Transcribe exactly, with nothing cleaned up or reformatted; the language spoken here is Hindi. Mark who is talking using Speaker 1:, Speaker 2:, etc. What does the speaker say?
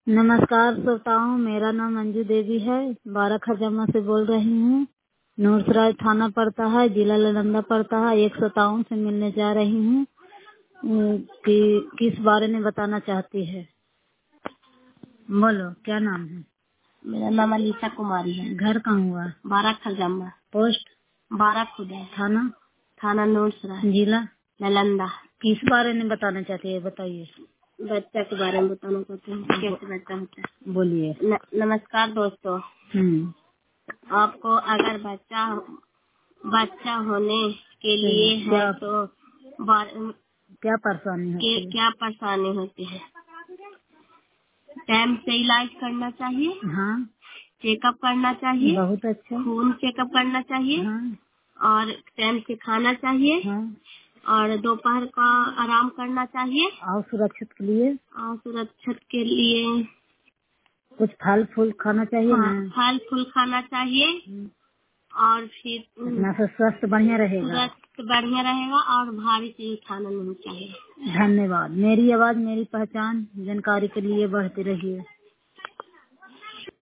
Speaker 1: नमस्कार श्रोताओं, मेरा नाम मंजू देवी है। बारह खजामा से बोल रही हूँ। नूरसराय थाना पड़ता है, जिला नालंदा पड़ता है। एक श्रोताओं से मिलने जा रही हूँ कि किस बारे में बताना चाहती है। बोलो, क्या नाम है?
Speaker 2: मेरा नाम अलीसा कुमारी है।
Speaker 1: घर कहाँ हुआ?
Speaker 2: बारह खजामा।
Speaker 1: पोस्ट?
Speaker 2: बारह खुदा।
Speaker 1: थाना?
Speaker 2: थाना नूरसराय।
Speaker 1: जिला?
Speaker 2: नालंदा।
Speaker 1: किस बारे में बताना चाहती है, बताइए।
Speaker 2: बच्चा के बारे में बताना चाहते हैं, कैसे बच्चा होता है।
Speaker 1: बोलिए।
Speaker 2: न, नमस्कार दोस्तों।
Speaker 1: हम्म
Speaker 2: आपको अगर बच्चा बच्चा होने के लिए है तो बार,
Speaker 1: क्या परेशानी होती है?
Speaker 2: क्या परेशानी होती है? टाइम से इलाज करना चाहिए।
Speaker 1: हाँ।
Speaker 2: चेकअप करना चाहिए।
Speaker 1: बहुत अच्छा।
Speaker 2: खून चेकअप करना चाहिए।
Speaker 1: हाँ।
Speaker 2: और टाइम से खाना चाहिए।
Speaker 1: हाँ।
Speaker 2: और दोपहर का आराम करना चाहिए।
Speaker 1: और सुरक्षित के लिए
Speaker 2: और सुरक्षित के लिए
Speaker 1: कुछ फल फूल खाना चाहिए।
Speaker 2: हाँ,
Speaker 1: ना
Speaker 2: फल फूल खाना चाहिए। और फिर
Speaker 1: अपना से स्वास्थ्य बढ़िया रहेगा।
Speaker 2: स्वास्थ्य बढ़िया रहेगा और भारी चीज खाना नहीं चाहिए।
Speaker 1: धन्यवाद। मेरी आवाज मेरी पहचान, जानकारी के लिए बढ़ती रहिए।